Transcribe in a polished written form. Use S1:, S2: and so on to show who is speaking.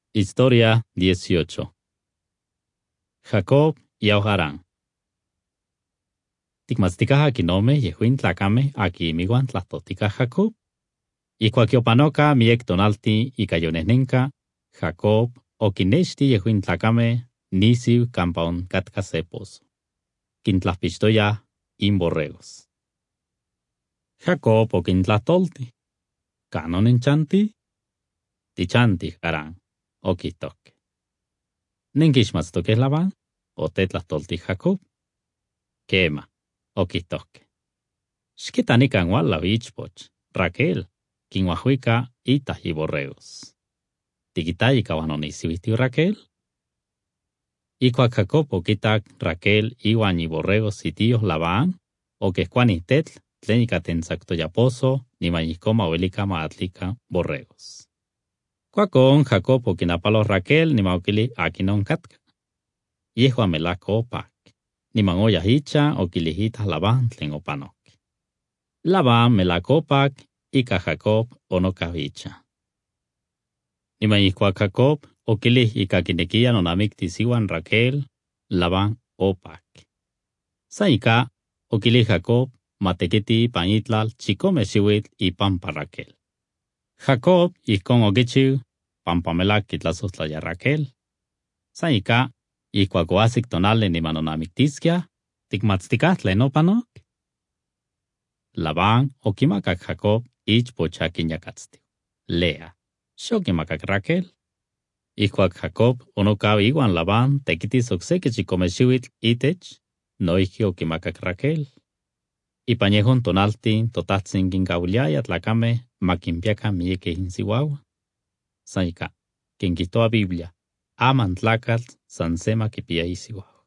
S1: Historia 18. Jacob y Abraham. Tikmatztikaj akinome yehuin tlakame akimiuan tlahtotikaj Jacob. Ikuak yopanoka miek tonalti ika yonehnenka, Jacob okinexti yehuin tlakame nisiu kampa katka se pozo. Kintlahpixtoya inborregos. Jacob okintlahtolti. Kanon enchanti? Tichanti Harán. Okitoque. Nenkixmatstokej Labán, otetlahtolti Jacob. Kema, okitoque. Xquitanikan uala ichpoch, Raquel, kinhuajuika itah iborregos. Tikitayika uanonisiuihtiu Raquel. Ikuak Jacob okitak Raquel iuan iborregos itioh Labán, okehkuanihtetl tlen ika tentzaktoya pozo, nimayihkoma uelika maatlika borregos. Kuakon Jacob okinapaloh Raquel nimaokili akinon katka. Yehuan melako opak. Niman oyah icha okilihitah Labán tlen opanok. Labán melako opak ika Jacob onokah icha. Niman ihkuak Jacob okilih ika kinekia nonamiktis iuan Raquel, Labán opak. San ika okilih Jacob matekiti ipan itlal chikome xiuitl ipampa Raquel. Jacob ihkon okichiu pampa melak kitlasohtlaya Raquel. San ika, ihkuak oahsik tonali niman onamiktiskia, tikmatztikaj tlen opanok. Labán okimakak Jacob ichpoch akin yakatstiu, Lea, xokimakak Raquel. Ihkuak Jacob onokau iuan Labán tekitis okseki chikome xiuitl itech, noihki okimakak Raquel. Ipan yehon tonaltin totahtsin kinkauiliaya tlakame makinpiakan miekeh insiuauan. San ika, kinkihtoa Biblia, aman tlakatl san se makipia isiuau.